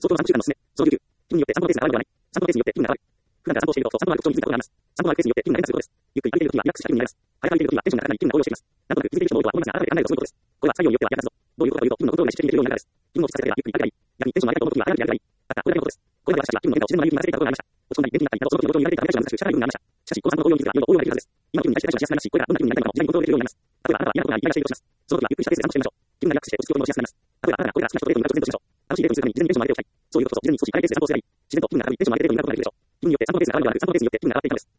相当の散歩習慣の勧め、増救急。気分によって散歩のペースが上がるのではない。散歩のペースによって気分が上がる。普段から散歩をしていると、散歩のある特徴に気づいたことがあります。散歩のあるペースによって気分が上がるということです。ゆっくり歩いているときはリラックスした気分になります。早く歩いているときはテンションが高くなり気分が高揚しています。なんとなく続いている人の多くは本末が改めて考えるとそういうことです。これは作業によっては逆発動。どういうことかというと、気分のコントロールがしっかりできるようになるからです。気分を落ち着かせてからゆっくり歩いたり、逆にテンションが上がりたいと思うときは早くやるがいい。たったこれだけのことです。これまで私たちは気分の変化を自然の前に見らせていたことがありました。落ち込んだり、元気になったりなど、その時の状況に慣れていたので難しく社会運がありました。しかし、この散歩の応用については、いろいろ応用ができるはずです。今の気分に対して対処しやすくなりますし、これからどんな気分になりたいのかも自然にコントロールできるようになります。例えば、あなたは嫌なことがいっぱいありがしているとします。その時はゆっくりしたペースで散歩してみましょう。気分がリラックスして落ち着くこともしやすくなります。例えば、あなたがこれから好きな人とデートに向かう直前としましょう。楽しいデートにするために事前にテンションを上げておきたい。そういうことこそ事前に少し早いペースで散歩をすればいい。自然と気分が上がるようにテンションを上げているようになることができるでしょう。気分によって散歩のペースが上がるのである。散歩のペースによって気分が上がっていくのです。